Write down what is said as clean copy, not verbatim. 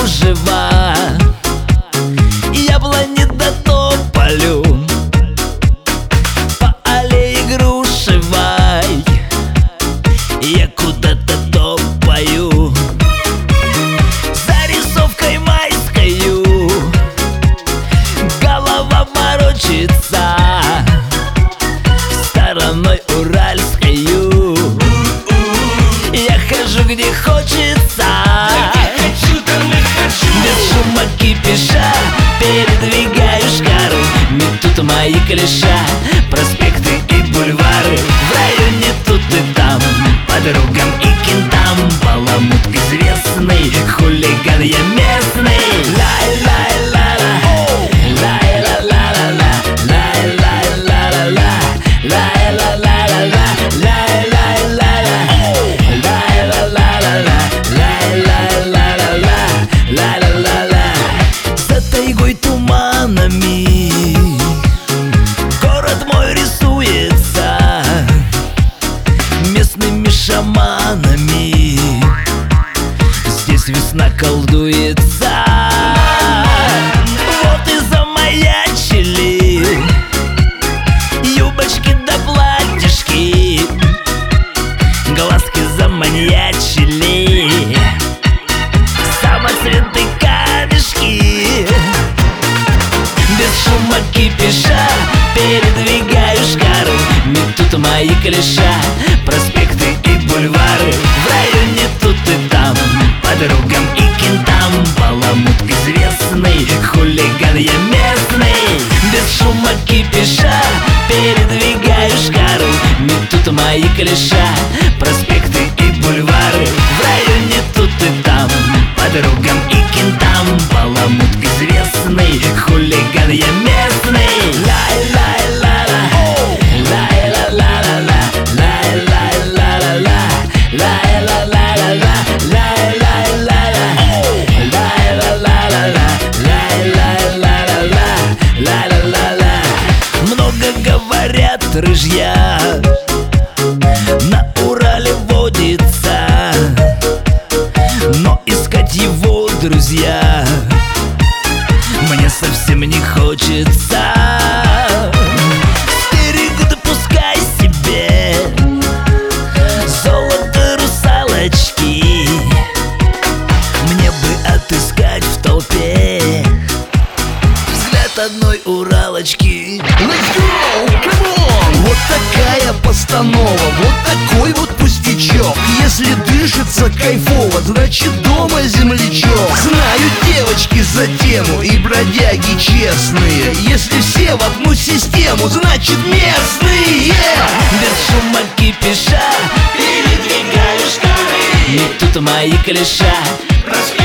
кружева, яблони до тополю, по аллее грушевой я куда-то топаю. За рисовкой майскою голова ворочится, стороной уральскою я хожу где хочется. Без шума кипиша передвигаю шкары, метут мои клиша, проспекты и бульвары. В районе тут и там, подругам и кентам, баламут известный, хулиган я местный. Лай-лай-ла-ла, лай-ла-ла-ла-ла, лай-лай-ла-ла-ла, лай-ла-ла-ла-ла, лай-лай-ла-ла, лай-ла-ла-ла-ла, лай-лай-ла-ла-ла, ла-ла-ла-ла. За тайгой туманами город мой рисуется местными шаманами. Здесь весна колдуется. Вот и замаячили юбочки да платьишки, глазки заманьячили, самоцветы камешки. Без шума кипиша передвигаю шкары, метут мои клиша, проспекты и бульвары. В районе тут и там, подругам и кентам, баламут известный, хулиган я местный. Без шума кипиша передвигаю шкары, метут мои клиша, проспекты и бульвары. В районе тут и там, подругам и кентам, баламут известный, хулиган я местный. Лай-лай-ла-ла, лай-ла-ла-ла-ла, лай-лай-ла-ла-ла, лай-ла-ла-ла-ла, лай-лай-ла-ла, лай-ла-ла-ла-ла, лай-лай-ла-ла-ла, лай-ла-ла-ла. Много говорят рыжья, на Урале водится, но искать его, друзья, мне совсем не хочется. Стерегут, пускай себе золото русалочки, мне бы отыскать в толпе взгляд одной уралочки. Let's go, come on! Вот такая постанова, вот такой вот пустячок. Если дышится кайфово, значит дома землячок. Знают девочки за тему и бродяги честные. Если все в одну систему, значит местные. Без шума кипиша передвигаю шкары, метут мои клиша,